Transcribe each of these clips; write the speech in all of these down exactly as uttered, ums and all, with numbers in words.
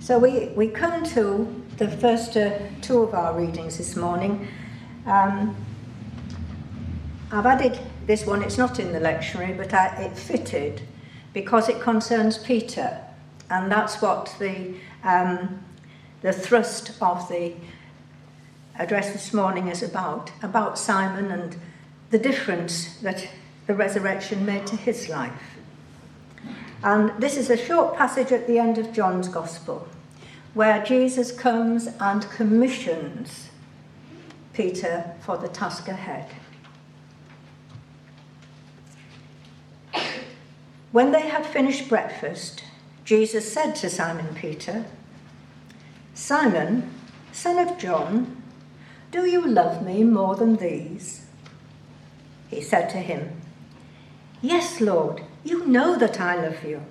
So we, we come to the first uh, two of our readings this morning. Um, I've added this one, it's not in the lectionary, but I, it fitted because it concerns Peter. And that's what the, um, the thrust of the address this morning is about, about Simon and the difference that the resurrection made to his life. And this is a short passage at the end of John's Gospel, where Jesus comes and commissions Peter for the task ahead. When they had finished breakfast, Jesus said to Simon Peter, "Simon, son of John, do you love me more than these?" He said to him, "Yes, Lord, you know that I love you."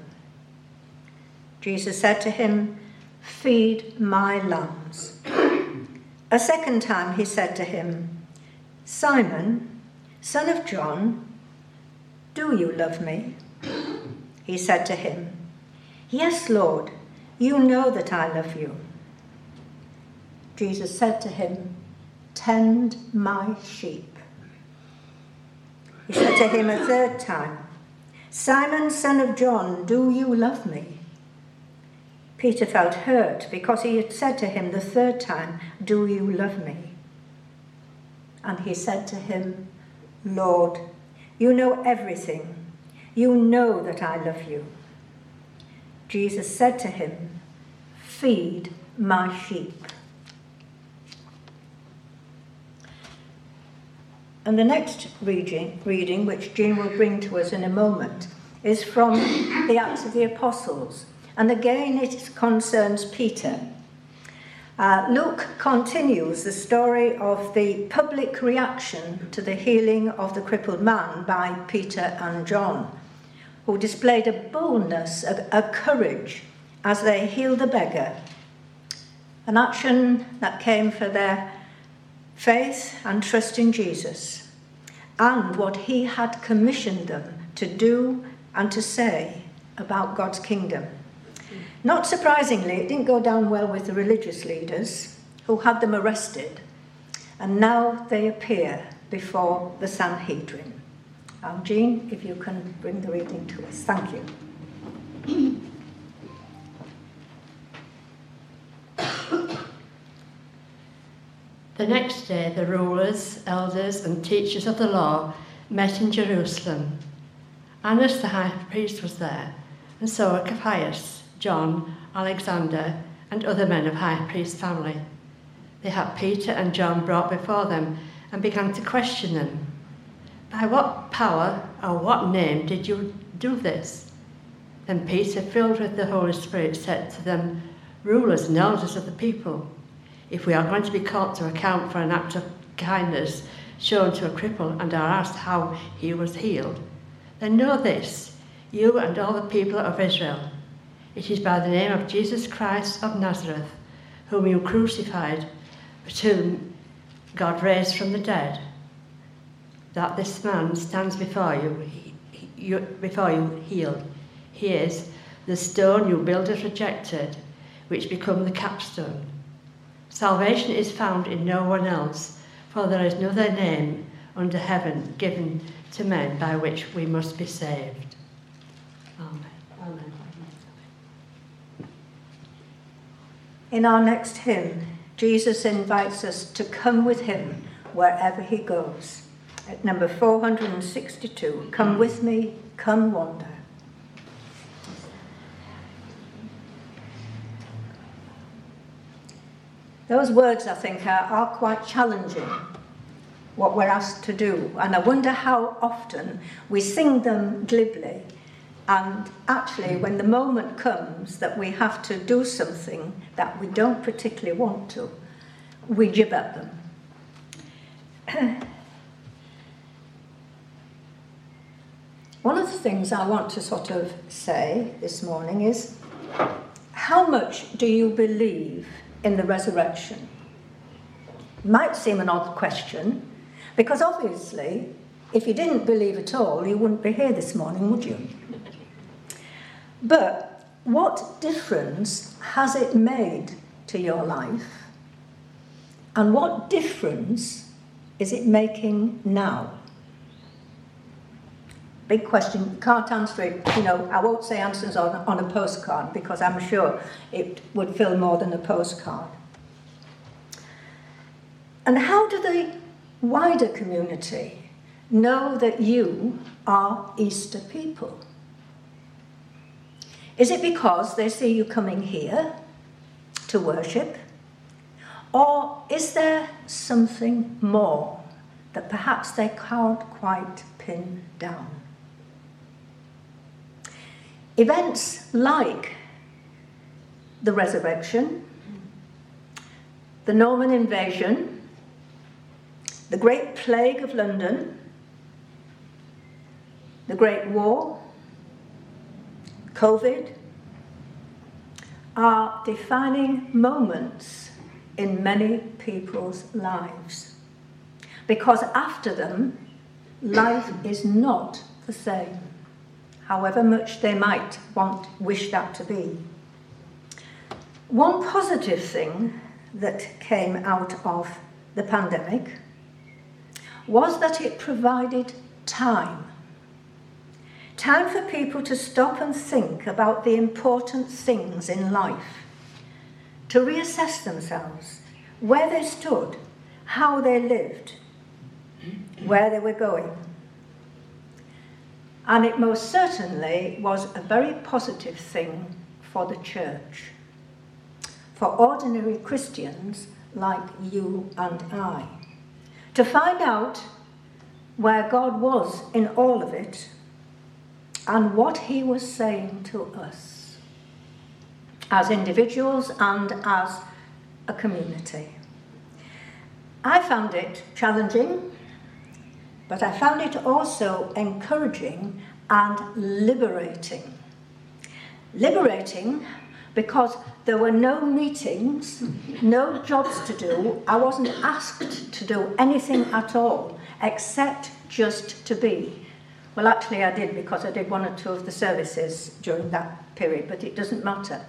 Jesus said to him, "Feed my lambs." A second time he said to him, "Simon, son of John, do you love me?" He said to him, "Yes, Lord, you know that I love you." Jesus said to him, "Tend my sheep." He said to him a third time, "Simon, son of John, do you love me?" Peter felt hurt because he had said to him the third time, "Do you love me?" And he said to him, "Lord, you know everything. You know that I love you." Jesus said to him, "Feed my sheep." And the next reading, reading, which Jean will bring to us in a moment, is from the Acts of the Apostles. And again, it concerns Peter. Uh, Luke continues the story of the public reaction to the healing of the crippled man by Peter and John, who displayed a boldness, a, a courage, as they healed the beggar, an action that came for their faith and trust in Jesus, and what he had commissioned them to do and to say about God's kingdom. Not surprisingly, it didn't go down well with the religious leaders who had them arrested, and now they appear before the Sanhedrin. Um, Jean, if you can bring the reading to us. Thank you. The next day, the rulers, elders, and teachers of the law met in Jerusalem. Annas the high priest was there, and so were Caiaphas, John, Alexander, and other men of high priest family. They had Peter and John brought before them and began to question them. "By what power or what name did you do this?" Then Peter, filled with the Holy Spirit, said to them, "Rulers and elders of the people, if we are going to be called to account for an act of kindness shown to a cripple and are asked how he was healed, then know this, you and all the people of Israel. It is by the name of Jesus Christ of Nazareth, whom you crucified, but whom God raised from the dead, that this man stands before you, he, you, before you healed. He is the stone you builders rejected, which become the capstone. Salvation is found in no one else, for there is no other name under heaven given to men by which we must be saved." Amen. Amen. In our next hymn, Jesus invites us to come with him wherever he goes. At number four hundred sixty-two, "Come with me, come wander." Those words, I think, are, are quite challenging, what we're asked to do. And I wonder how often we sing them glibly, and actually when the moment comes that we have to do something that we don't particularly want to, we jib at them. One of the things I want to sort of say this morning is, how much do you believe in the resurrection? It might seem an odd question, because obviously, if you didn't believe at all, you wouldn't be here this morning, would you? But what difference has it made to your life? And what difference is it making now? Big question, can't answer it, you know, I won't say answers on, on a postcard because I'm sure it would fill more than a postcard. And how do the wider community know that you are Easter people? Is it because they see you coming here to worship? Or is there something more that perhaps they can't quite pin down? Events like the resurrection, the Norman invasion, the Great Plague of London, the Great War, COVID, are defining moments in many people's lives. Because after them, life is not the same, however much they might want, wish that to be. One positive thing that came out of the pandemic was that it provided time. Time for people to stop and think about the important things in life, to reassess themselves, where they stood, how they lived, where they were going. And it most certainly was a very positive thing for the church, for ordinary Christians like you and I, to find out where God was in all of it and what he was saying to us as individuals and as a community. I found it challenging, but I found it also encouraging and liberating. Liberating because there were no meetings, no jobs to do. I wasn't asked to do anything at all except just to be. Well, actually I did, because I did one or two of the services during that period, but it doesn't matter.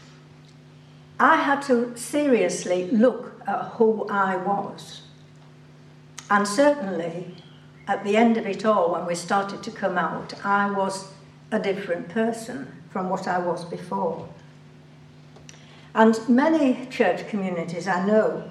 I had to seriously look at who I was. And certainly, at the end of it all, when we started to come out, I was a different person from what I was before. And many church communities, I know,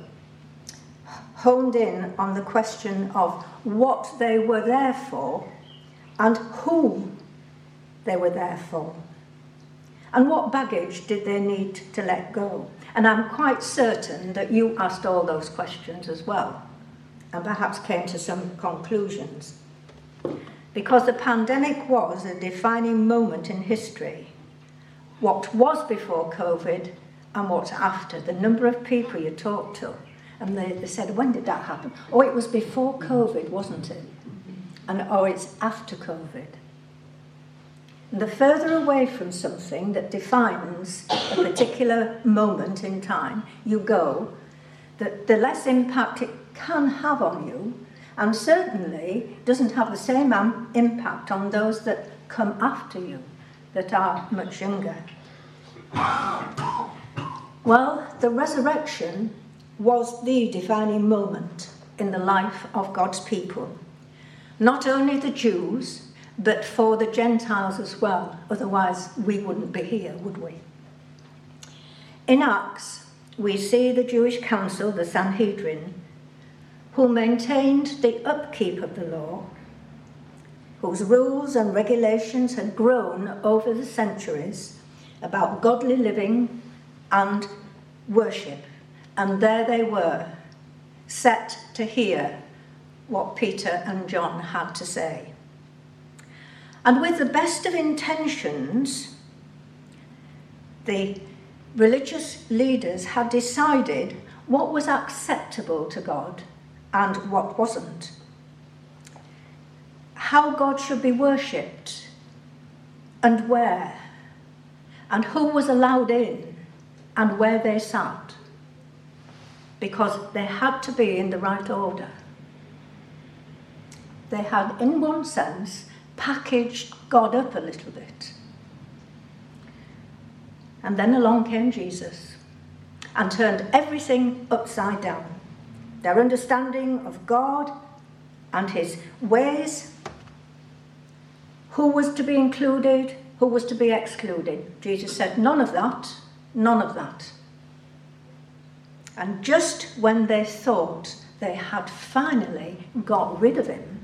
honed in on the question of what they were there for and who they were there for. And what baggage did they need to let go? And I'm quite certain that you asked all those questions as well, and perhaps came to some conclusions. Because the pandemic was a defining moment in history. What was before COVID and what's after. The number of people you talk to, and they, they said, when did that happen? Oh, it was before COVID, wasn't it? And oh, it's after COVID. And the further away from something that defines a particular moment in time you go, the, the less impact it can have on you, and certainly doesn't have the same um, impact on those that come after you, that are much younger. Well, the resurrection was the defining moment in the life of God's people. Not only the Jews, but for the Gentiles as well. Otherwise, we wouldn't be here, would we? In Acts, we see the Jewish council, the Sanhedrin, who maintained the upkeep of the law, whose rules and regulations had grown over the centuries about godly living and worship. And there they were, set to hear what Peter and John had to say. And with the best of intentions, the religious leaders had decided what was acceptable to God and what wasn't. How God should be worshipped and where, and who was allowed in and where they sat, because they had to be in the right order. They had, in one sense, packaged God up a little bit. And then along came Jesus and turned everything upside down. Their understanding of God and his ways, who was to be included, who was to be excluded. Jesus said, none of that, none of that. And just when they thought they had finally got rid of him,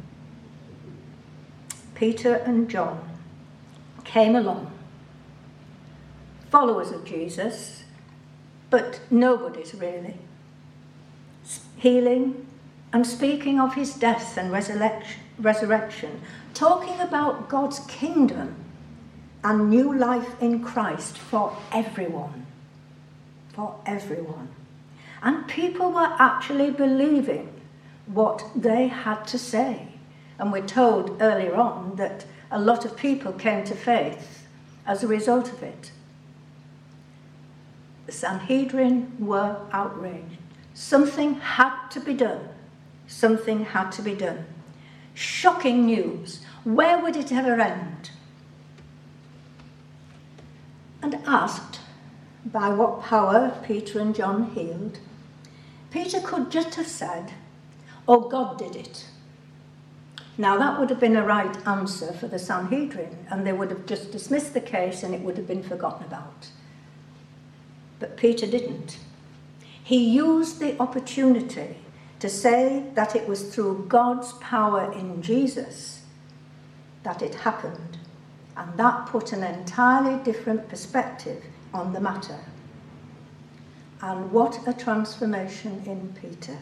Peter and John came along, followers of Jesus, but nobody's really, healing and speaking of his death and resurrection, resurrection, talking about God's kingdom and new life in Christ for everyone, for everyone. And people were actually believing what they had to say. And we're told earlier on that a lot of people came to faith as a result of it. The Sanhedrin were outraged. Something had to be done. Something had to be done. Shocking news. Where would it ever end? And asked by what power Peter and John healed, Peter could just have said, oh, God did it. Now, that would have been a right answer for the Sanhedrin, and they would have just dismissed the case and it would have been forgotten about. But Peter didn't. He used the opportunity to say that it was through God's power in Jesus that it happened, and that put an entirely different perspective on the matter. And what a transformation in Peter.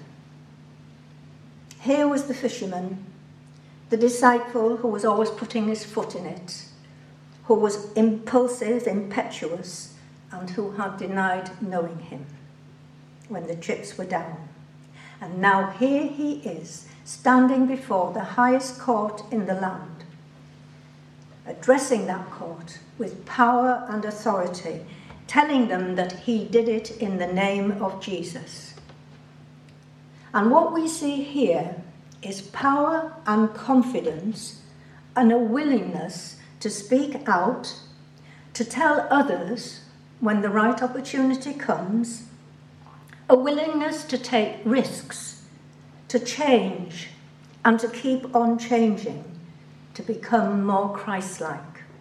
Here was the fisherman, the disciple who was always putting his foot in it, who was impulsive, impetuous, and who had denied knowing him when the chips were down. And now here he is, standing before the highest court in the land, addressing that court with power and authority, telling them that he did it in the name of Jesus. And what we see here is power and confidence and a willingness to speak out, to tell others when the right opportunity comes, a willingness to take risks, to change, and to keep on changing, to become more Christ-like.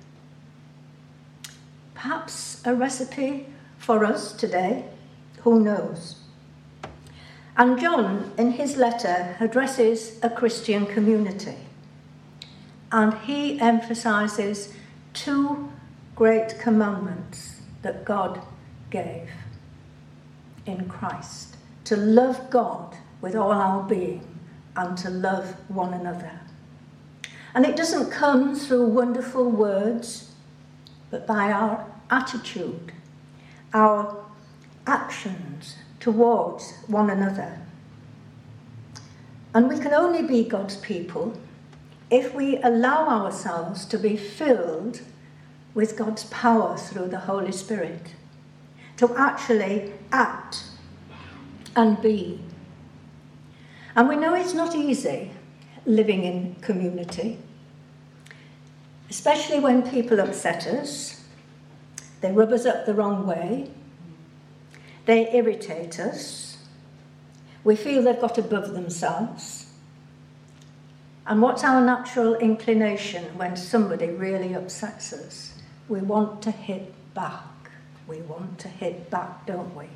Perhaps a recipe for us today, who knows? And John, in his letter, addresses a Christian community, and he emphasizes two great commandments that God gave in Christ: to love God with all our being and to love one another. And it doesn't come through wonderful words, but by our attitude, our actions towards one another. And we can only be God's people if we allow ourselves to be filled with God's power through the Holy Spirit, to actually act and be. And we know it's not easy living in community, especially when people upset us, they rub us up the wrong way, they irritate us, we feel they've got above themselves. And what's our natural inclination when somebody really upsets us? We want to hit back. We want to hit back, don't we?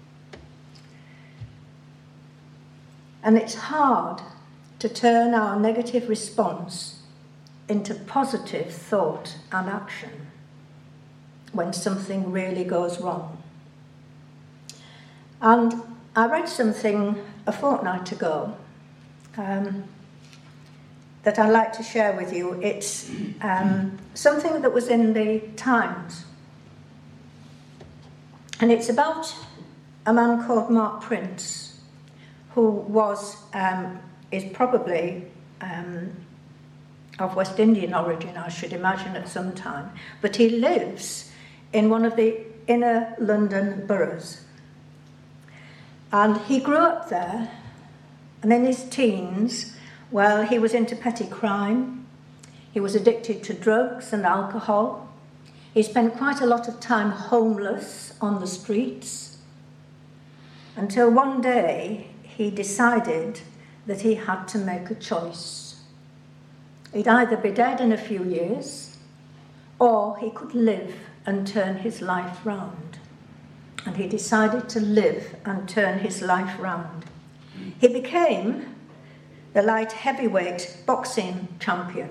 And it's hard to turn our negative response into positive thought and action when something really goes wrong. And I read something a fortnight ago um, that I'd like to share with you. It's um, something that was in the Times. And it's about a man called Mark Prince, who was, um, is probably um, of West Indian origin, I should imagine, at some time. But he lives in one of the inner London boroughs. And he grew up there, and in his teens, well, he was into petty crime. He was addicted to drugs and alcohol. He spent quite a lot of time homeless on the streets until one day he decided that he had to make a choice. He'd either be dead in a few years or he could live and turn his life round. And he decided to live and turn his life round. He became the light heavyweight boxing champion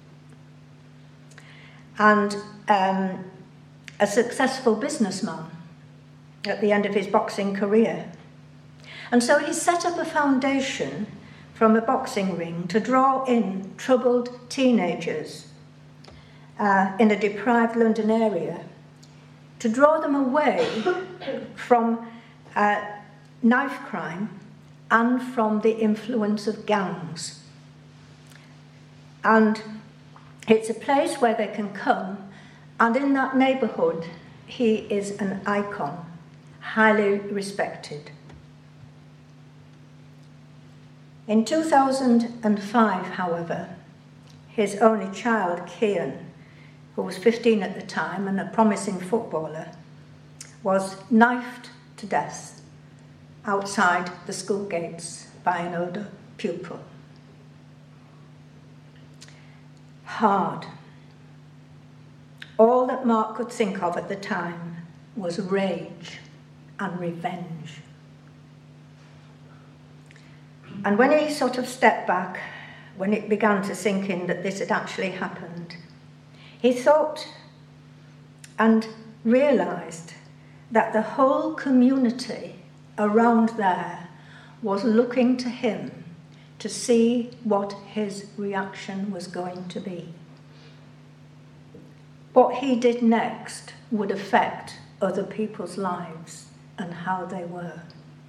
and um, a successful businessman at the end of his boxing career. And so he set up a foundation from a boxing ring to draw in troubled teenagers uh, in a deprived London area, to draw them away from uh, knife crime and from the influence of gangs. And it's a place where they can come, and in that neighbourhood, he is an icon, highly respected. In two thousand five, however, his only child, Kian, who was fifteen at the time and a promising footballer, was knifed to death outside the school gates by an older pupil. Hard. All that Mark could think of at the time was rage and revenge. And when he sort of stepped back, when it began to sink in that this had actually happened, he thought and realised that the whole community around there was looking to him to see what his reaction was going to be. What he did next would affect other people's lives and how they were.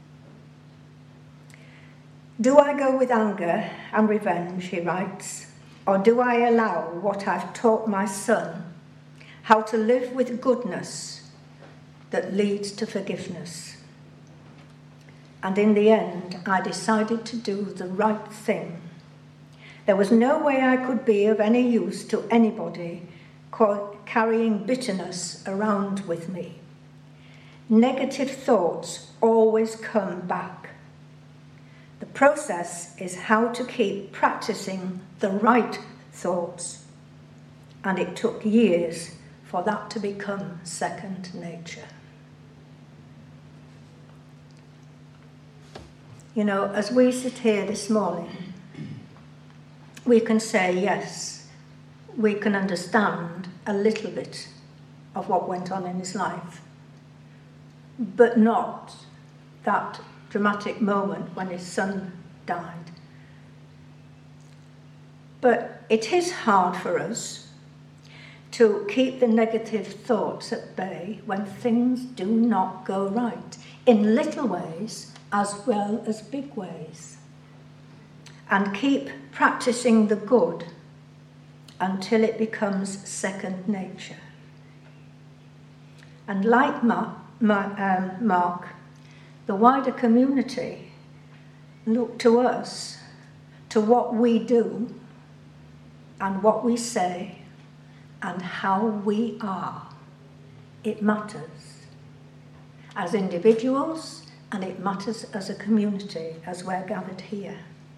Do I go with anger and revenge, he writes, or do I allow what I've taught my son, how to live with goodness that leads to forgiveness? And in the end, I decided to do the right thing. There was no way I could be of any use to anybody carrying bitterness around with me. Negative thoughts always come back. The process is how to keep practicing the right thoughts. And it took years for that to become second nature. You know, as we sit here this morning, we can say, yes, we can understand a little bit of what went on in his life, but not that dramatic moment when his son died. But it is hard for us to keep the negative thoughts at bay when things do not go right, in little ways as well as big ways, and keep practicing the good until it becomes second nature. And like Ma- Ma- um, Mark, the wider community look to us, to what we do and what we say and how we are. It matters as individuals, and it matters as a community as we're gathered here.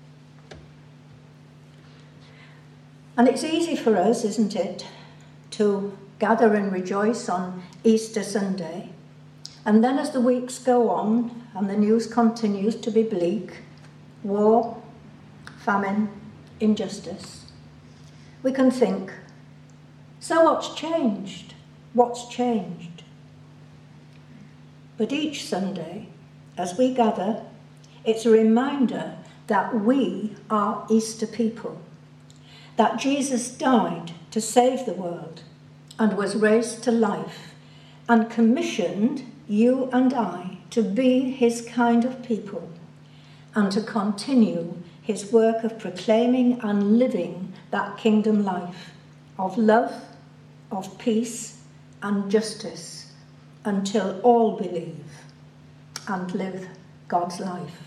And it's easy for us, isn't it, to gather and rejoice on Easter Sunday, and then as the weeks go on and the news continues to be bleak, war, famine, injustice, we can think, so what's changed? What's changed? But each Sunday, as we gather, it's a reminder that we are Easter people, that Jesus died to save the world and was raised to life and commissioned you and I to be his kind of people and to continue his work of proclaiming and living that kingdom life of love, of peace and justice until all believe and live God's life.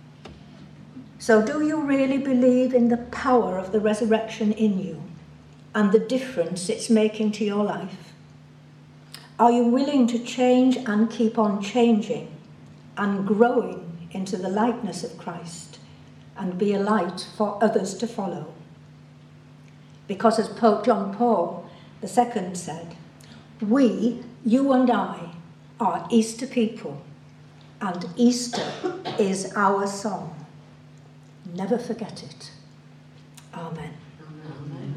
So do you really believe in the power of the resurrection in you and the difference it's making to your life? Are you willing to change and keep on changing and growing into the likeness of Christ and be a light for others to follow? Because as Pope John Paul the Second said, we, you and I, are Easter people, and Easter is our song. Never forget it. Amen. Amen.